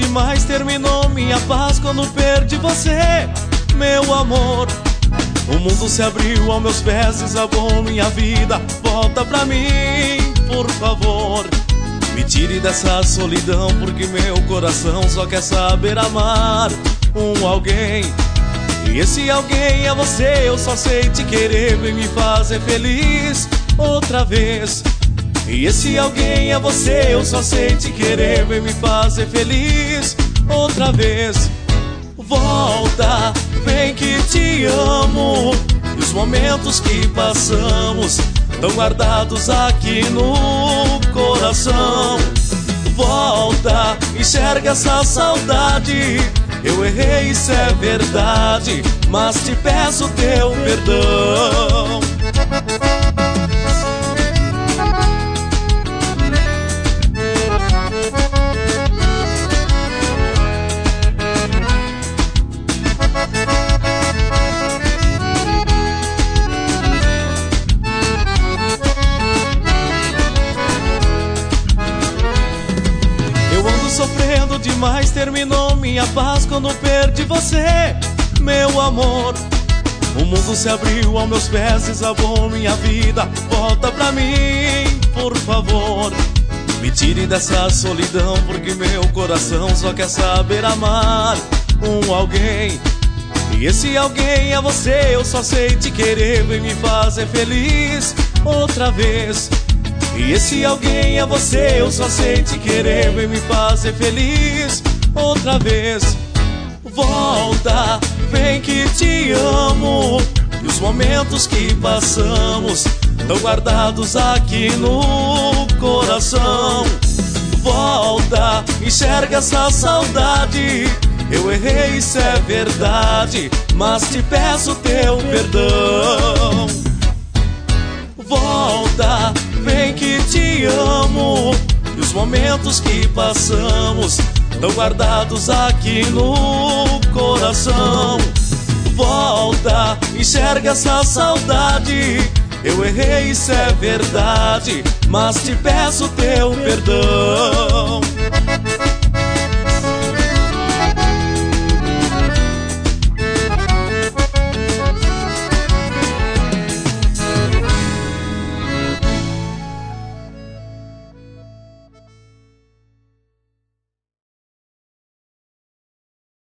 demais, terminou minha paz quando perdi você, meu amor. O mundo se abriu aos meus pés, desabou minha vida. Volta pra mim, por favor. Me tire dessa solidão, porque meu coração só quer saber amar alguém. E esse alguém é você, eu só sei te querer, vem me fazer feliz outra vez. E esse alguém é você, eu só sei te querer, vem me fazer feliz outra vez. Volta, vem que te amo. E os momentos que passamos estão guardados aqui no coração. Volta, enxerga essa saudade. Eu errei, isso é verdade, mas te peço teu perdão. Sofrendo demais, terminou minha paz quando perdi você, meu amor. O mundo se abriu aos meus pés, desabou minha vida. Volta pra mim, por favor. Me tire dessa solidão, porque meu coração só quer saber amar alguém. E esse alguém é você, eu só sei te querer, vem me fazer feliz outra vez. E esse alguém é você, eu só sei te querer, vem me fazer feliz outra vez. Volta, vem que te amo. E os momentos que passamos estão guardados aqui no coração. Volta, enxerga essa saudade. Eu errei, isso é verdade, mas te peço teu perdão. Volta, vem que te amo. E os momentos que passamos estão guardados aqui no coração. Volta, enxerga essa saudade. Eu errei, isso é verdade, mas te peço teu perdão.